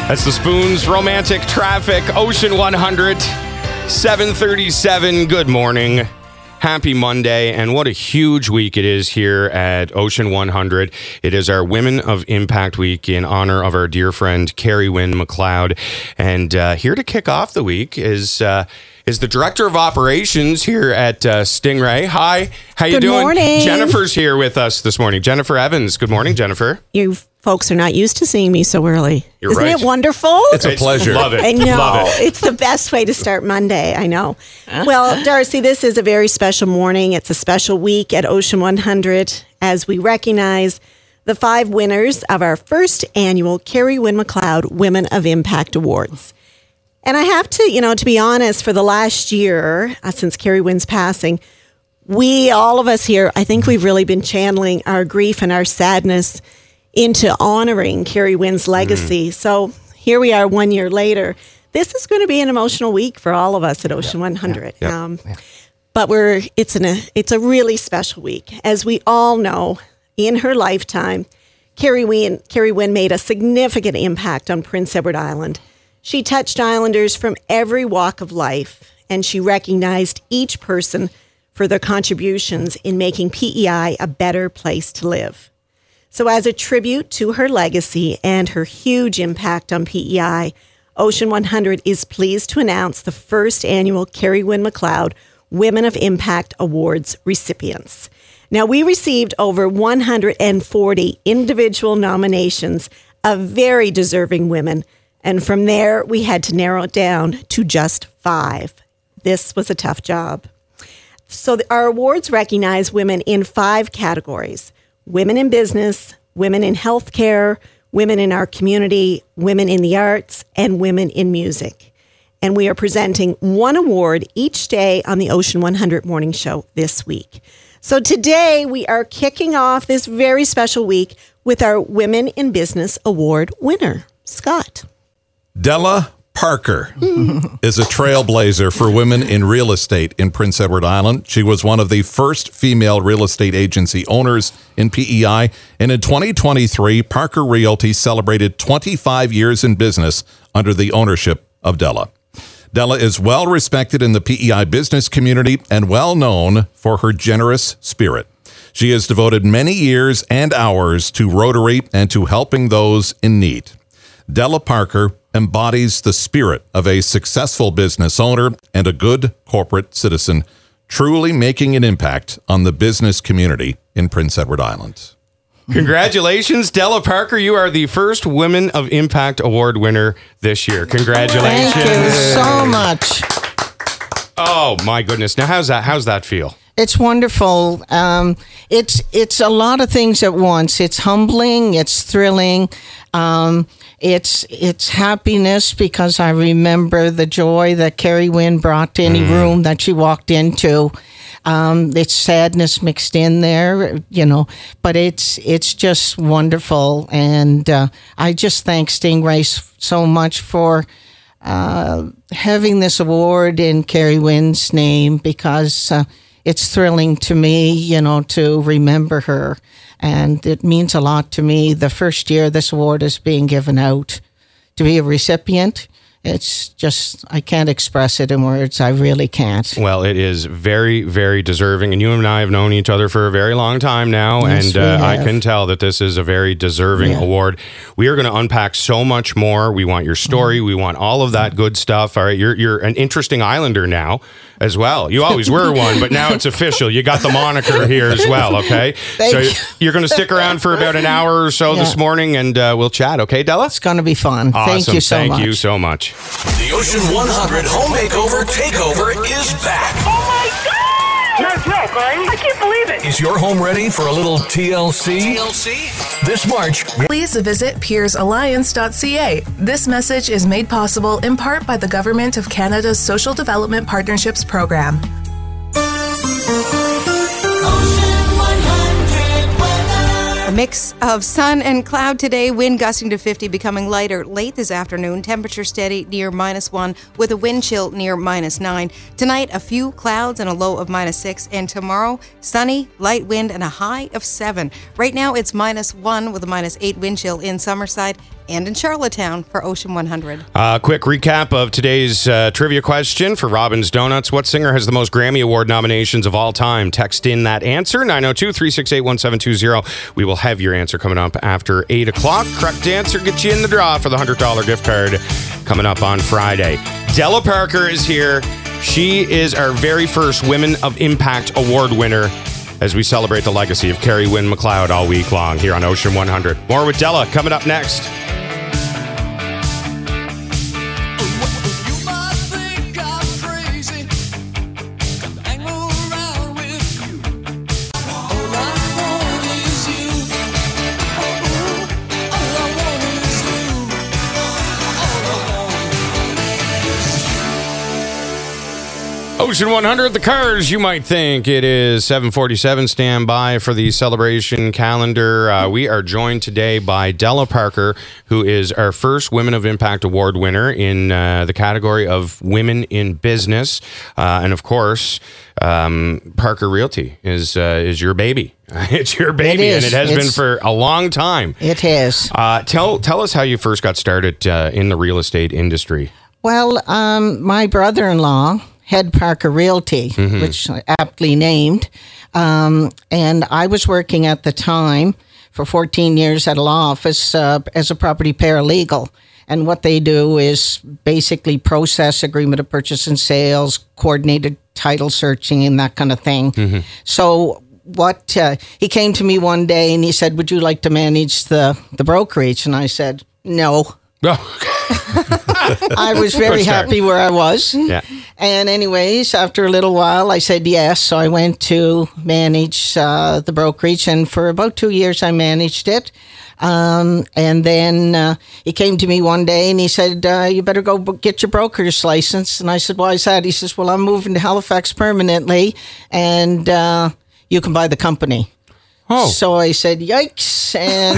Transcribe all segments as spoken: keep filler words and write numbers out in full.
That's the Spoons Romantic Traffic, Ocean one hundred, seven thirty-seven. Good morning. Happy Monday, and what a huge week it is here at Ocean one hundred. It is our Women of Impact Week in honor of our dear friend, Carrie Wynn McLeod. And uh, here to kick off the week is uh, is the Director of Operations here at uh, Stingray. Hi, how you Good doing? morning. Jennifer's here with us this morning. Jennifer Evans. Good morning, Jennifer. You folks are not used to seeing me so early. You're Isn't right. it wonderful? It's a pleasure. Love it. I know. Love it. It's the best way to start Monday. I know. Well, Darcy, this is a very special morning. It's a special week at Ocean one hundred as we recognize the five winners of our first annual Carrie Wynn McLeod Women of Impact Awards. And I have to, you know, to be honest, for the last year, uh, since Carrie Wynn's passing, we, all of us here, I think we've really been channeling our grief and our sadness into honoring Carrie Wynn's legacy. Mm. So here we are one year later. This is going to be an emotional week for all of us at Ocean yeah, one hundred. Yeah, yeah, um, yeah. But we're it's an a, it's a really special week. As we all know, in her lifetime, Carrie Wynn, Carrie Wynn made a significant impact on Prince Edward Island. She touched Islanders from every walk of life, and she recognized each person for their contributions in making P E I a better place to live. So as a tribute to her legacy and her huge impact on P E I, Ocean one hundred is pleased to announce the first annual Carrie Wynn McLeod Women of Impact Awards recipients. Now, we received over one hundred forty individual nominations of very deserving women, and from there, we had to narrow it down to just five. This was a tough job. So our awards recognize women in five categories: women in business, women in healthcare, women in our community, women in the arts, and women in music. And we are presenting one award each day on the Ocean one hundred Morning Show this week. So today we are kicking off this very special week with our Women in Business Award winner, Scott. Della Parker is a trailblazer for women in real estate in Prince Edward Island. She was one of the first female real estate agency owners in P E I. And in twenty twenty-three, Parker Realty celebrated twenty-five years in business under the ownership of Della. Della is well respected in the P E I business community and well known for her generous spirit. She has devoted many years and hours to Rotary and to helping those in need. Della Parker embodies the spirit of a successful business owner and a good corporate citizen, truly making an impact on the business community in Prince Edward Island. Congratulations, Della Parker. You are the first Women of Impact Award winner this year. Congratulations. Thank you so much. Oh, my goodness. Now, how's that? How's that feel? It's wonderful. Um, it's it's a lot of things at once. It's humbling. It's thrilling. Um, it's it's happiness because I remember the joy that Carrie Wynn brought to any mm. room that she walked into. Um, it's sadness mixed in there, you know, but it's it's just wonderful. And uh, I just thank Stingray so much for uh, having this award in Carrie Wynn's name because uh, it's thrilling to me, you know, to remember her. And it means a lot to me. The first year this award is being given out, to be a recipient, it's just, I can't express it in words. I really can't. Well, it is very, very deserving. And you and I have known each other for a very long time now. Yes, and uh, I can tell that this is a very deserving yeah. award. We are going to unpack so much more. We want your story. Mm-hmm. We want all of that good stuff. All right. You're, you're an interesting Islander now as well. You always were one, but now it's official. You got the moniker here as well. Okay. Thank so you. You're going to stick around for about an hour or so yeah. this morning and uh, we'll chat. Okay, Della? It's going to be fun. Awesome. Thank you so Thank much. Thank you so much. The Ocean one hundred Home Makeover Takeover is back. Oh my God! That's right, right? I can't believe it. Is your home ready for a little T L C? T L C? This March. Please visit peers alliance dot c a. This message is made possible in part by the Government of Canada's Social Development Partnerships Program. A mix of sun and cloud today, wind gusting to fifty, becoming lighter late this afternoon. Temperature steady near minus one with a wind chill near minus nine. Tonight, a few clouds and a low of minus six. And tomorrow, sunny, light wind and a high of seven. Right now, it's minus one with a minus eight wind chill in Summerside and in Charlottetown for Ocean one hundred. Uh, quick recap of today's uh, trivia question for Robin's Donuts. What singer has the most Grammy Award nominations of all time? Text in that answer, nine oh two, three six eight, one seven two zero. We will have your answer coming up after eight o'clock. Correct answer gets you in the draw for the one hundred dollars gift card coming up on Friday. Della Parker is here. She is our very first Women of Impact Award winner as we celebrate the legacy of Carrie Wynn McLeod all week long here on Ocean one hundred. More with Della coming up next. Ocean one hundred, the Cars, you might think it is seven forty-seven. Stand by for the celebration calendar. Uh, we are joined today by Della Parker, who is our first Women of Impact Award winner in uh, the category of Women in Business. Uh, and of course, um, Parker Realty is uh, is your baby. It's your baby, it and it has it's, been for a long time. It has. Uh, tell, tell us how you first got started uh, in the real estate industry. Well, um, my brother-in-law had Parker Realty, mm-hmm. which aptly named. Um, and I was working at the time for fourteen years at a law office uh, as a property paralegal. And what they do is basically process agreement of purchase and sales, coordinated title searching, and that kind of thing. Mm-hmm. So what uh, he came to me one day and he said, "Would you like to manage the, the brokerage?" And I said, "No." I was very happy where I was. Yeah. And anyways, after a little while, I said yes. So I went to manage uh, the brokerage. And for about two years, I managed it. Um, and then uh, he came to me one day and he said, uh, you better go get your broker's license. And I said, why is that? He says, well, I'm moving to Halifax permanently and uh, you can buy the company. Oh. So I said, yikes.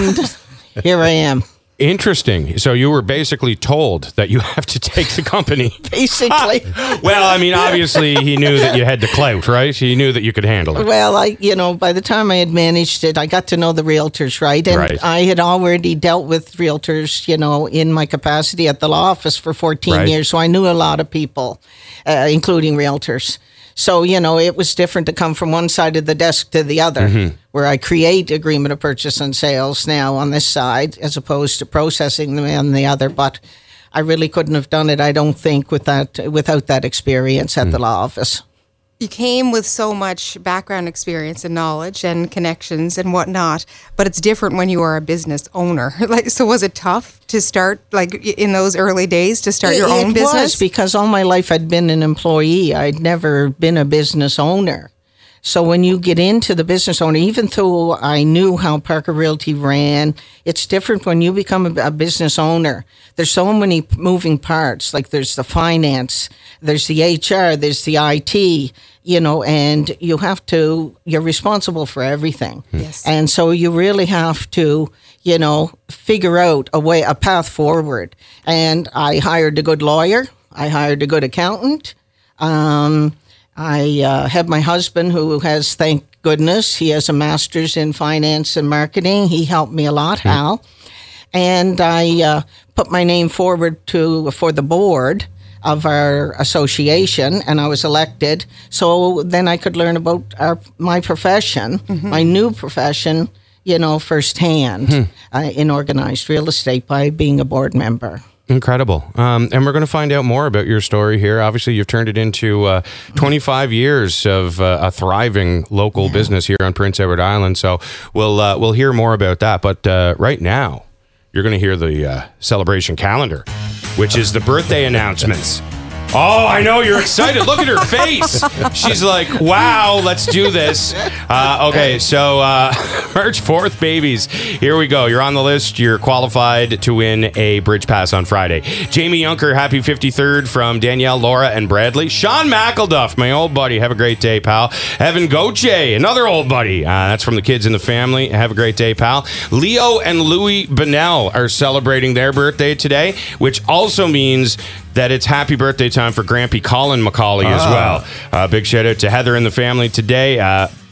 And here I am. Interesting. So you were basically told that you have to take the company. Basically. Well, I mean, obviously he knew that you had the clout, right? He knew that you could handle it. Well, I, you know, by the time I had managed it, I got to know the realtors, right? And right. I had already dealt with realtors, you know, in my capacity at the law office for fourteen right. years. So I knew a lot of people, uh, including realtors. So, you know, it was different to come from one side of the desk to the other, mm-hmm. where I create agreement of purchase and sales now on this side as opposed to processing them on the other. But I really couldn't have done it, I don't think, with that, without that experience at mm-hmm. the law office. You came with so much background experience and knowledge and connections and whatnot, but it's different when you are a business owner. Like, so was it tough to start, like in those early days, to start it, your own it business? It was, because all my life I'd been an employee. I'd never been a business owner. So when you get into the business owner, even though I knew how Parker Realty ran, it's different when you become a, a business owner. There's so many moving parts. Like there's the finance, there's the H R, there's the I T, you know, and you have to, you're responsible for everything. Yes. And so you really have to, you know, figure out a way, a path forward. And I hired a good lawyer. I hired a good accountant. Um, I uh, have my husband who has, thank goodness, he has a master's in finance and marketing. He helped me a lot, mm-hmm. Hal. And I uh, put my name forward to for the board of our association, and I was elected. So then I could learn about our my profession, mm-hmm. my new profession, you know, firsthand mm-hmm. uh, in organized real estate by being a board member. Incredible. Um, and we're going to find out more about your story here. Obviously, you've turned it into uh, twenty-five years of uh, a thriving local yeah. business here on Prince Edward Island. So we'll uh, we'll hear more about that. But uh, right now, you're going to hear the uh, celebration calendar, which is the birthday announcements. Oh, I know you're excited. Look at her face. She's like, wow, let's do this. Uh, okay, so uh, March fourth, babies. Here we go. You're on the list. You're qualified to win a Bridge Pass on Friday. Jamie Yunker, happy fifty-third from Danielle, Laura, and Bradley. Sean McElduff, my old buddy. Have a great day, pal. Evan Goche, another old buddy. Uh, that's from the kids in the family. Have a great day, pal. Leo and Louie Bonnell are celebrating their birthday today, which also means that it's happy birthday time for Grampy Colin McCauley as well. Uh, big shout out to Heather and the family today. Uh,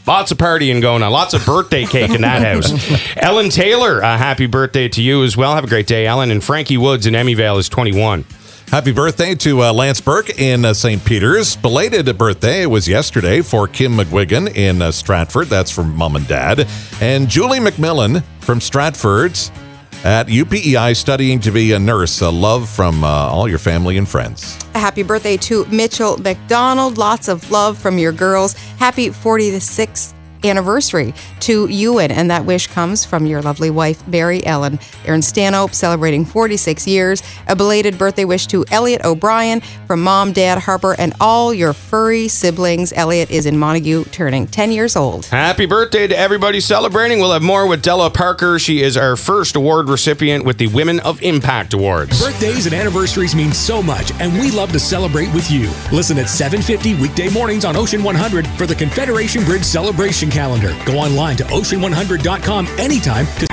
Lots of partying going on. Lots of birthday cake in that house. Ellen Taylor, a happy birthday to you as well. Have a great day, Ellen. And Frankie Woods in Emmyvale is twenty-one. Happy birthday to uh, Lance Burke in uh, Saint Peter's. Belated birthday was yesterday for Kim McGuigan in uh, Stratford. That's from Mom and Dad. And Julie McMillan from Stratford at U P E I studying to be a nurse. A love from uh, all your family and friends. A happy birthday to Mitchell McDonald. Lots of love from your girls. Happy forty-sixth anniversary to Ewan, and that wish comes from your lovely wife, Mary Ellen. Aaron Stanhope celebrating forty-six years. A belated birthday wish to Elliot O'Brien from Mom, Dad, Harper, and all your furry siblings. Elliot is in Montague, turning ten years old. Happy birthday to everybody celebrating. We'll have more with Della Parker. She is our first award recipient with the Women of Impact Awards. Birthdays and anniversaries mean so much, and we love to celebrate with you. Listen at seven fifty weekday mornings on Ocean one hundred for the Confederation Bridge celebration calendar. Go online to ocean one hundred dot com anytime to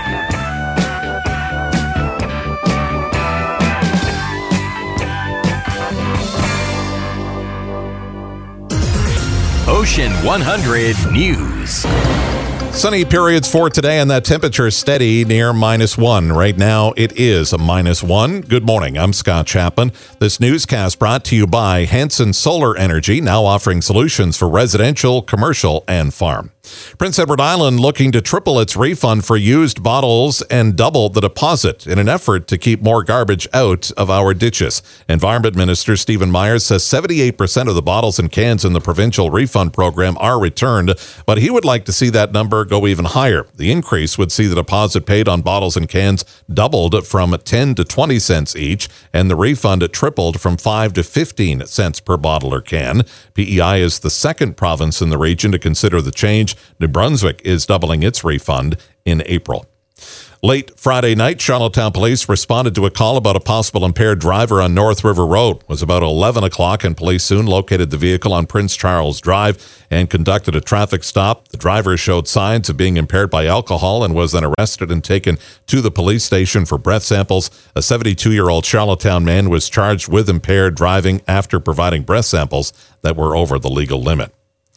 Ocean one hundred News. Sunny periods for today, and that temperature steady near minus one. Right now, it is a minus one. Good morning. I'm Scott Chapman. This newscast brought to you by Hanson Solar Energy, now offering solutions for residential, commercial, and farm. Prince Edward Island looking to triple its refund for used bottles and double the deposit in an effort to keep more garbage out of our ditches. Environment Minister Stephen Myers says seventy-eight percent of the bottles and cans in the provincial refund program are returned, but he would like to see that number go even higher. The increase would see the deposit paid on bottles and cans doubled from ten to twenty cents each, and the refund tripled from five to fifteen cents per bottle or can. P E I is the second province in the region to consider the change. New Brunswick is doubling its refund in April. Late Friday night, Charlottetown police responded to a call about a possible impaired driver on North River Road. It was about eleven o'clock, and police soon located the vehicle on Prince Charles Drive and conducted a traffic stop. The driver showed signs of being impaired by alcohol and was then arrested and taken to the police station for breath samples. A seventy-two-year-old Charlottetown man was charged with impaired driving after providing breath samples that were over the legal limit.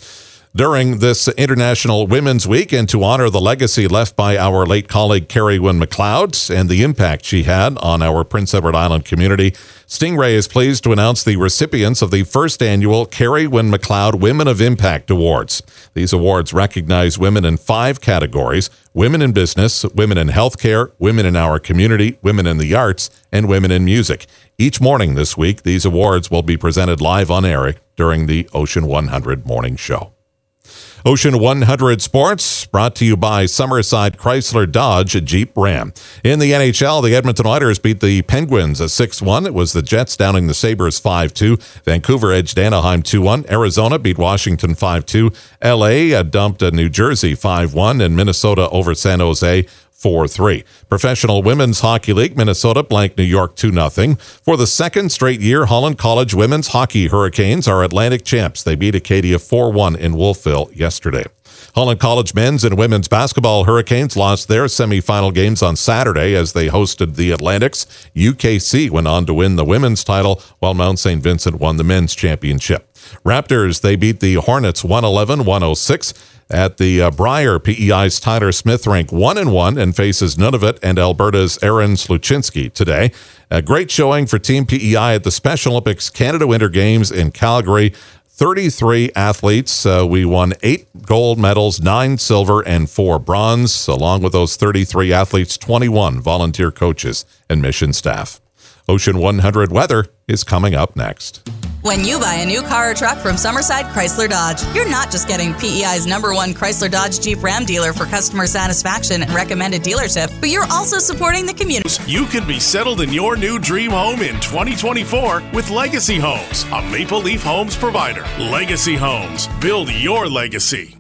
During this International Women's Week, and to honor the legacy left by our late colleague Carrie Wynn McLeod and the impact she had on our Prince Edward Island community, Stingray is pleased to announce the recipients of the first annual Carrie Wynn McLeod Women of Impact Awards. These awards recognize women in five categories: women in business, women in healthcare, women in our community, women in the arts, and women in music. Each morning this week, these awards will be presented live on air during the Ocean one hundred morning show. Ocean one hundred Sports, brought to you by Summerside Chrysler Dodge Jeep Ram. In the N H L, the Edmonton Oilers beat the Penguins six one. It was the Jets downing the Sabres five two. Vancouver edged Anaheim two one. Arizona beat Washington five two. L A dumped New Jersey five one. And Minnesota over San Jose four three. Professional Women's Hockey League, Minnesota blanked New York two nothing. For the second straight year, Holland College Women's Hockey Hurricanes are Atlantic champs. They beat Acadia four one in Wolfville yesterday. Holland College men's and women's basketball Hurricanes lost their semifinal games on Saturday as they hosted the Atlantics. U K C went on to win the women's title, while Mount Saint Vincent won the men's championship. Raptors, they beat the Hornets one eleven to one oh six. At the uh, Brier, P E I's Tyler Smith ranked one and one and faces Nunavut and Alberta's Aaron Sluchinski today. A great showing for Team P E I at the Special Olympics Canada Winter Games in Calgary. thirty-three athletes. Uh, we won eight gold medals, nine silver, and four bronze. Along with those thirty-three athletes, twenty-one volunteer coaches and mission staff. Ocean one hundred weather is coming up next. When you buy a new car or truck from Summerside Chrysler Dodge, you're not just getting P E I's number one Chrysler Dodge Jeep Ram dealer for customer satisfaction and recommended dealership, but you're also supporting the community. You can be settled in your new dream home in twenty twenty-four with Legacy Homes, a Maple Leaf Homes provider. Legacy Homes, build your legacy.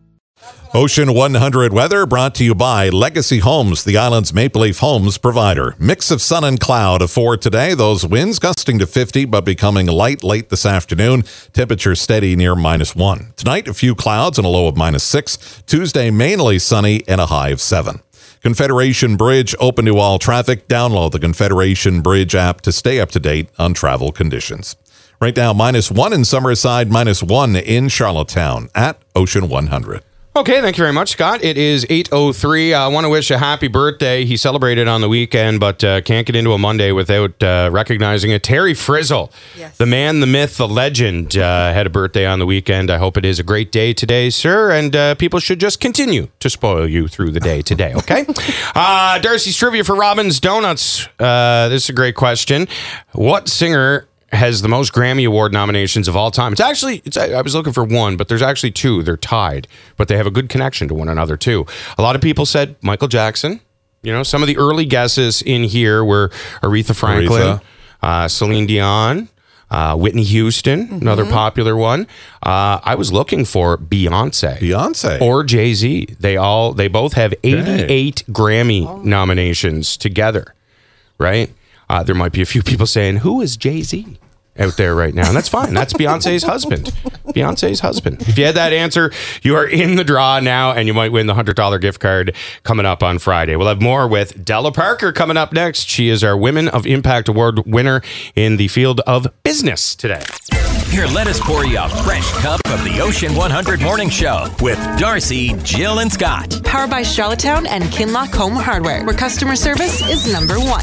Ocean one hundred weather brought to you by Legacy Homes, the island's Maple Leaf Homes provider. Mix of sun and cloud for today. Those winds gusting to fifty, but becoming light late this afternoon. Temperature steady near minus one. Tonight, a few clouds and a low of minus six. Tuesday, mainly sunny and a high of seven. Confederation Bridge open to all traffic. Download the Confederation Bridge app to stay up to date on travel conditions. Right now, minus one in Summerside, minus one in Charlottetown at Ocean one hundred. Okay, thank you very much, Scott. It is eight oh three. I want to wish a happy birthday. He celebrated on the weekend, but uh, can't get into a Monday without uh, recognizing it. Terry Frizzle, yes. The man, the myth, the legend, uh, had a birthday on the weekend. I hope it is a great day today, sir, and uh, people should just continue to spoil you through the day today, okay? uh, Darcy's Trivia for Robin's Donuts. Uh, this is a great question. What singer has the most Grammy Award nominations of all time? It's actually, it's, I was looking for one, but there's actually two. They're tied, but they have a good connection to one another too. A lot of people said Michael Jackson. You know, some of the early guesses in here were Aretha Franklin, Aretha. Uh, Celine Dion, uh, Whitney Houston, mm-hmm. another popular one. Uh, I was looking for Beyonce, Beyonce, or Jay-Z. They all, they both have eighty-eight Dang. Grammy oh. nominations together, right? Uh, there might be a few people saying, who is Jay-Z out there right now? And that's fine. That's Beyonce's husband. Beyonce's husband. If you had that answer, you are in the draw now, and you might win the one hundred dollars gift card coming up on Friday. We'll have more with Della Parker coming up next. She is our Women of Impact Award winner in the field of business today. Here, let us pour you a fresh cup of the Ocean one hundred Morning Show with Darcy, Jill, and Scott. Powered by Charlottetown and Kinlock Home Hardware, where customer service is number one.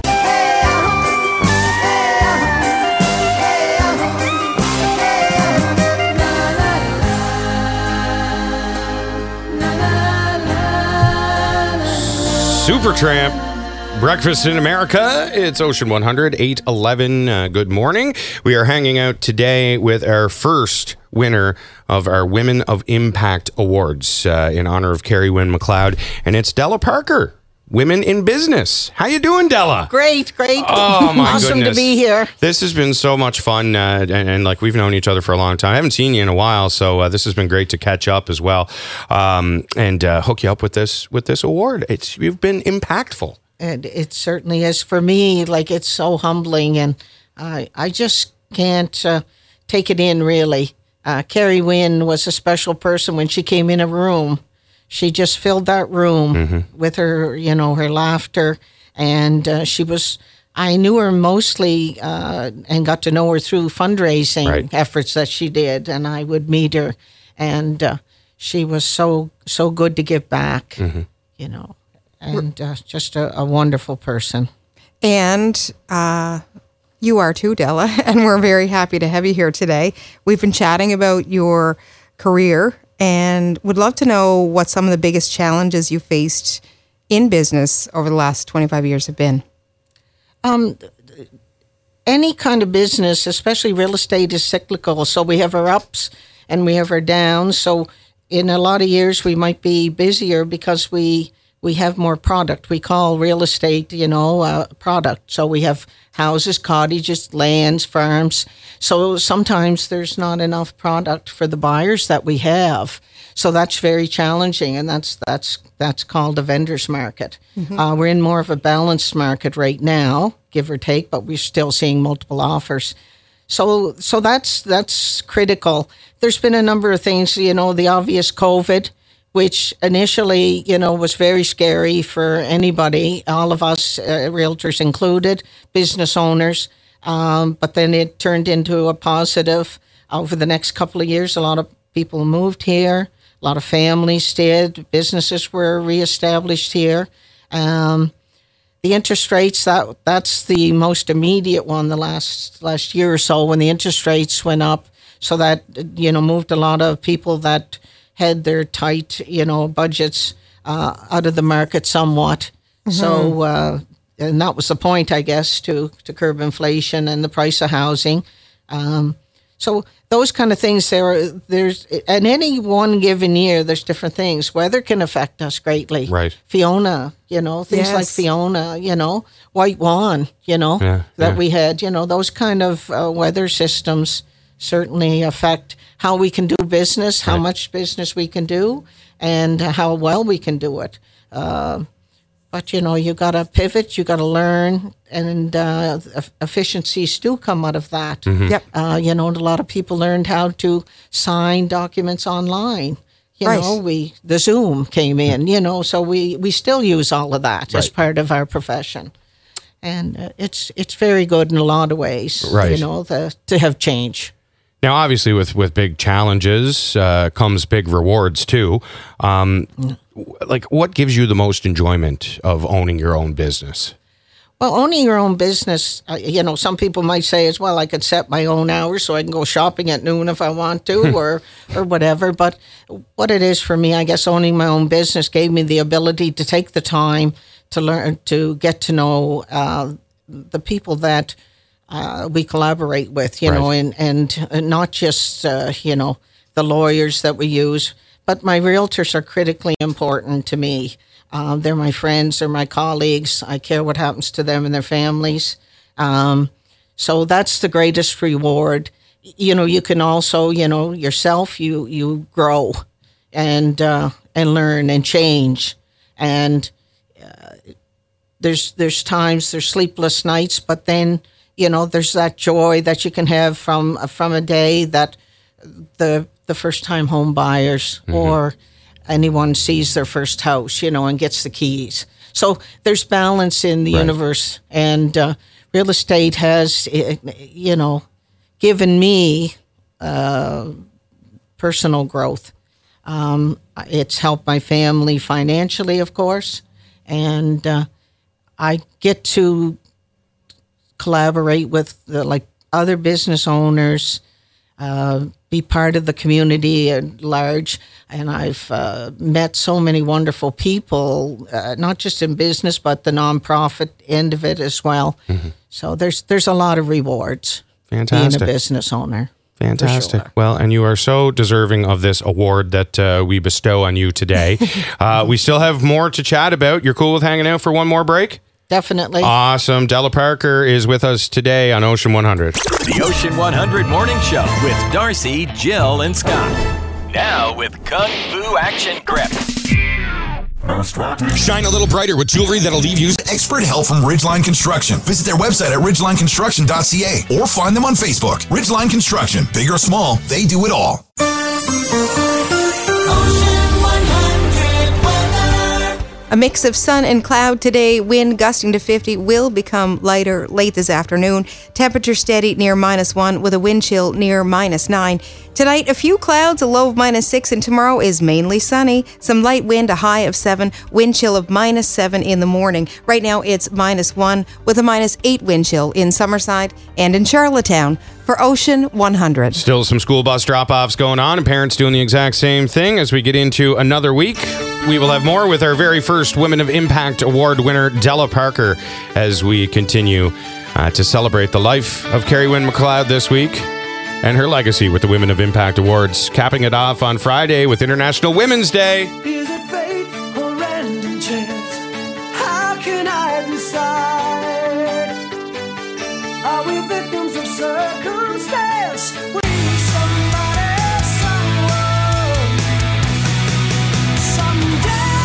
Supertramp, Breakfast in America. It's Ocean one hundred, eight eleven. Uh, good morning. We are hanging out today with our first winner of our Women of Impact Awards uh, in honor of Carrie Wynn McLeod, and it's Della Parker. Women in Business. How you doing, Della? Great, great. Oh, my awesome goodness. to be here. This has been so much fun, uh, and, and like we've known each other for a long time. I haven't seen you in a while, so uh, this has been great to catch up as well, um, and uh, hook you up with this with this award. It's you've been impactful. And it certainly is for me. Like, it's so humbling, and I I just can't uh, take it in, really. Uh, Carrie Wynn was a special person when she came in a room. She just filled that room mm-hmm. with her, you know, her laughter. And uh, she was, I knew her mostly uh, and got to know her through fundraising right. efforts that she did. And I would meet her. And uh, she was so, so good to give back, mm-hmm. you know, and uh, just a, a wonderful person. And uh, you are too, Della. And we're very happy to have you here today. We've been chatting about your career, and would love to know what some of the biggest challenges you faced in business over the last twenty-five years have been. Um, any kind of business, especially real estate, is cyclical. So we have our ups and we have our downs. So in a lot of years, we might be busier because we we have more product. We call real estate, you know, a product. So we have houses, cottages, lands, farms. So sometimes there's not enough product for the buyers that we have. So that's very challenging, and that's that's that's called a vendor's market. Mm-hmm. Uh, we're in more of a balanced market right now, give or take, but we're still seeing multiple offers. So so that's that's critical. There's been a number of things, you know, the obvious COVID, which initially, you know, was very scary for anybody, all of us, uh, realtors included, business owners. Um, but then it turned into a positive. Over the next couple of years, a lot of people moved here. A lot of families did. Businesses were reestablished here. Um, the interest rates, that that's the most immediate one the last last year or so, when the interest rates went up. So that, you know, moved a lot of people that had their tight, you know, budgets uh, out of the market somewhat. Mm-hmm. So, uh, and that was the point, I guess, to, to curb inflation and the price of housing. Um, so those kind of things, there are, there's, in any one given year, there's different things. Weather can affect us greatly. Right. Fiona, you know, things yes. like Fiona, you know, White Swan, you know, yeah, that yeah. we had, you know, those kind of uh, weather systems certainly affect how we can do business, how right. much business we can do, and how well we can do it. Uh, but, you know, you got to pivot, you got to learn, and uh, efficiencies do come out of that. Mm-hmm. Yep. Uh, you know, a lot of people learned how to sign documents online. You right. know, we the Zoom came in, you know, so we, we still use all of that right. as part of our profession. And uh, it's it's very good in a lot of ways, right. you know, the, to have change. Now, obviously, with, with big challenges uh, comes big rewards, too. Um, like, what gives you the most enjoyment of owning your own business? Well, owning your own business, uh, you know, some people might say as well, I could set my own hours so I can go shopping at noon if I want to or or whatever. But what it is for me, I guess owning my own business gave me the ability to take the time to learn, to get to know uh, the people that uh, we collaborate with, you right. know, and, and not just, uh, you know, the lawyers that we use, but my realtors are critically important to me. Um, they're my friends, they're my colleagues. I care what happens to them and their families. Um, so that's the greatest reward. You know, you can also, you know, yourself, you you grow and uh, and learn and change. And uh, there's there's times, there's sleepless nights, but then, you know, there's that joy that you can have from from a day that the the first time home buyers mm-hmm. or anyone sees their first house, you know, and gets the keys. So there's balance in the right. universe, and uh, real estate has, you know, given me uh, personal growth. Um, it's helped my family financially, of course, and uh, I get to collaborate with the, like other business owners, uh, be part of the community at large. And I've uh, met so many wonderful people, uh, not just in business, but the nonprofit end of it as well. Mm-hmm. So there's there's a lot of rewards Fantastic. being a business owner. Fantastic. Sure. Well, and you are so deserving of this award that uh, we bestow on you today. uh, we still have more to chat about. You're cool with hanging out for one more break? Definitely. Awesome. Della Parker is with us today on Ocean one hundred. The Ocean one hundred Morning Show with Darcy, Jill, and Scott. Now with Kung Fu Action Grip. Shine a little brighter with jewelry that'll leave you. Expert help from Ridgeline Construction. Visit their website at ridgeline construction dot c a or find them on Facebook. Ridgeline Construction. Big or small, they do it all. A mix of sun and cloud today. Wind gusting to fifty will become lighter late this afternoon. Temperature steady near minus one with a wind chill near minus nine. Tonight, a few clouds, a low of minus six, and tomorrow is mainly sunny. Some light wind, a high of seven, wind chill of minus seven in the morning. Right now, it's minus one with a minus eight wind chill in Summerside and in Charlottetown. For Ocean one hundred. Still some school bus drop-offs going on, and parents doing the exact same thing. As we get into another week, we will have more with our very first Women of Impact Award winner, Della Parker, as we continue uh, to celebrate the life of Carrie Wynn McLeod this week and her legacy with the Women of Impact Awards, capping it off on Friday with International Women's Day. Is it fate or random chance? How can I decide? Are we victims of circumstance? We need somebody, someone, someday.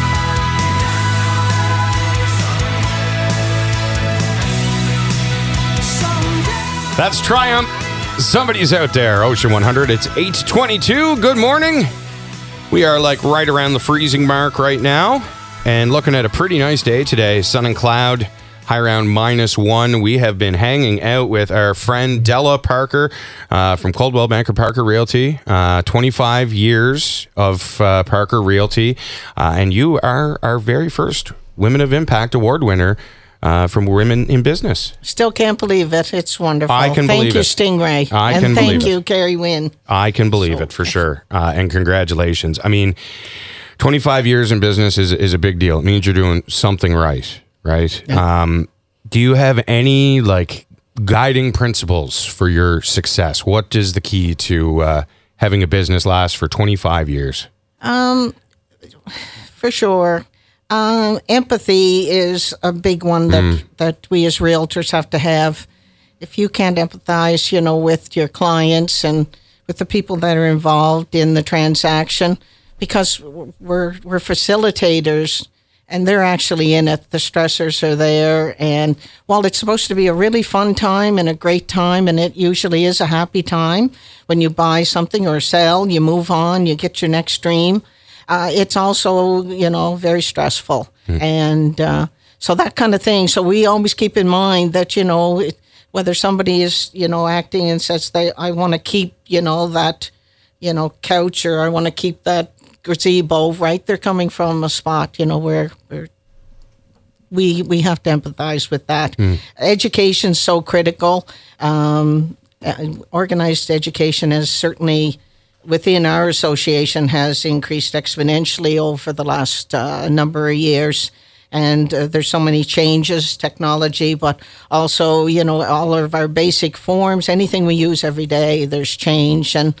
Someday. That's Triumph. Somebody's out there. Ocean one hundred. It's eight twenty-two. Good morning. We are like right around the freezing mark right now and looking at a pretty nice day today. Sun and cloud. High around minus one. We have been hanging out with our friend Della Parker uh, from Coldwell Banker Parker Realty. Uh, twenty-five years of uh, Parker Realty. Uh, and you are our very first Women of Impact Award winner uh, from Women in Business. Still can't believe it. It's wonderful. I can thank believe you, it. Stingray. I and can thank believe you, it. Carrie Wynn. I can believe so. it for sure. Uh, and congratulations. I mean, twenty-five years in business is, is a big deal. It means you're doing something right. Right. Yeah. Um, do you have any like guiding principles for your success? What is the key to uh, having a business last for twenty-five years? Um, for sure. Um, empathy is a big one that, mm. that we as realtors have to have. If you can't empathize, you know, with your clients and with the people that are involved in the transaction, because we're we're facilitators. And they're actually in it. The stressors are there. And while it's supposed to be a really fun time and a great time, and it usually is a happy time when you buy something or sell, you move on, you get your next dream, uh, it's also, you know, very stressful. Mm. And uh, so that kind of thing. So we always keep in mind that, you know, it, whether somebody is, you know, acting and says they, I want to keep, you know, that, you know, couch, or I want to keep that gazebo, right? They're coming from a spot, you know, where, where we we have to empathize with that. Mm. Education's so critical. Um, organized education has certainly, within our association, has increased exponentially over the last uh, number of years. And uh, there's so many changes, technology, but also, you know, all of our basic forms, anything we use every day, there's change. And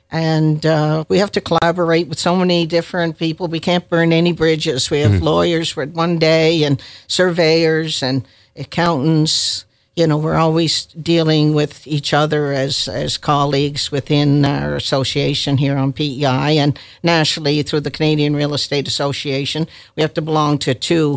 and uh, we have to collaborate with so many different people. We can't burn any bridges. We have mm-hmm. lawyers for one day and surveyors and accountants. You know, we're always dealing with each other as, as colleagues within our association here on P E I and nationally through the Canadian Real Estate Association. We have to belong to two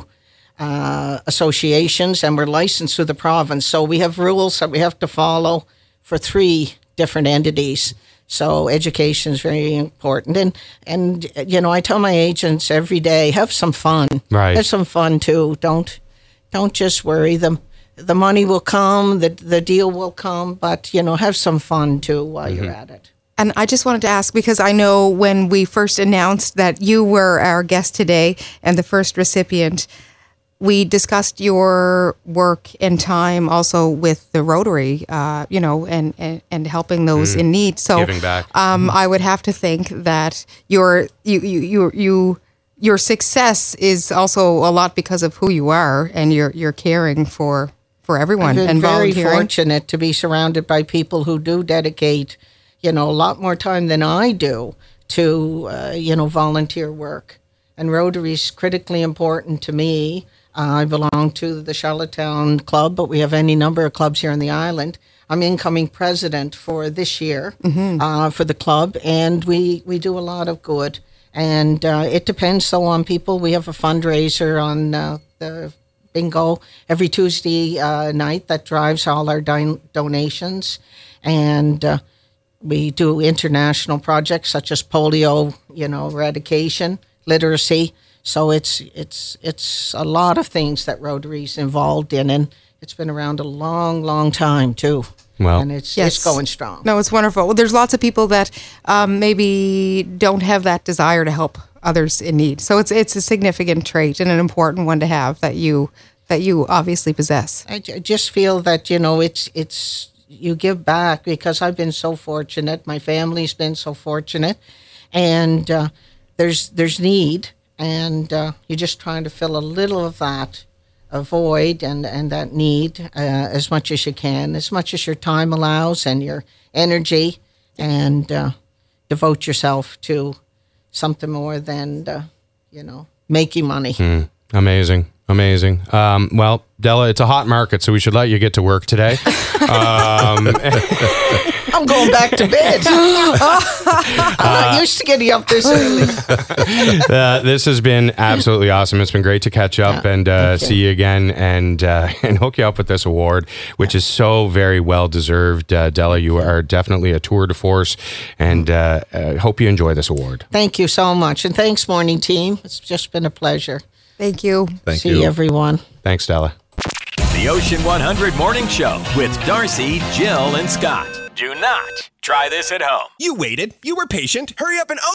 uh, associations, and we're licensed through the province. So we have rules that we have to follow for three different entities. So education is very important. And, and you know, I tell my agents every day, have some fun. Right. Have some fun, too. Don't, don't just worry them. The money will come, the the deal will come, but, you know, have some fun, too, while mm-hmm. you're at it. And I just wanted to ask, because I know when we first announced that you were our guest today and the first recipient, we discussed your work and time also with the Rotary, uh, you know, and, and, and helping those mm. in need. So Giving back. Um, I would have to think that your you you you you your success is also a lot because of who you are and you're you're caring for. For everyone, I've been and very volunteering. fortunate to be surrounded by people who do dedicate, you know, a lot more time than I do to, uh, you know, volunteer work. And Rotary is critically important to me. Uh, I belong to the Charlottetown Club, but we have any number of clubs here on the island. I'm incoming president for this year mm-hmm. uh, for the club, and we, we do a lot of good. And uh, it depends, though, on people. We have a fundraiser on uh, the bingo every Tuesday uh, night that drives all our din- donations. And uh, we do international projects such as polio, you know, eradication, literacy. So it's it's it's a lot of things that Rotary's involved in, and it's been around a long, long time too. Well, and it's yes. it's going strong. No, it's wonderful. Well, there's lots of people that um, maybe don't have that desire to help others in need. So it's it's a significant trait and an important one to have that you that you obviously possess. I just feel that, you know, it's it's you give back because I've been so fortunate. My family's been so fortunate, and uh, there's there's need, and uh, you're just trying to fill a little of that a void and, and that need uh, as much as you can, as much as your time allows and your energy, and uh, devote yourself to something more than, uh, you know, making money. Mm, amazing. Amazing. Um, well, Della, it's a hot market, so we should let you get to work today. Um, I'm going back to bed. I'm not used to getting up this early. uh, this has been absolutely awesome. It's been great to catch up yeah, and uh, see you again and uh, and hook you up with this award, which yeah. is so very well deserved. Uh, Della, you are definitely a tour de force, and uh, uh, hope you enjoy this award. Thank you so much. And thanks, morning team. It's just been a pleasure. Thank you. Thank See you. everyone. Thanks, Della. The Ocean one hundred Morning Show with Darcy, Jill, and Scott. Do not try this at home. You waited. You were patient. Hurry up and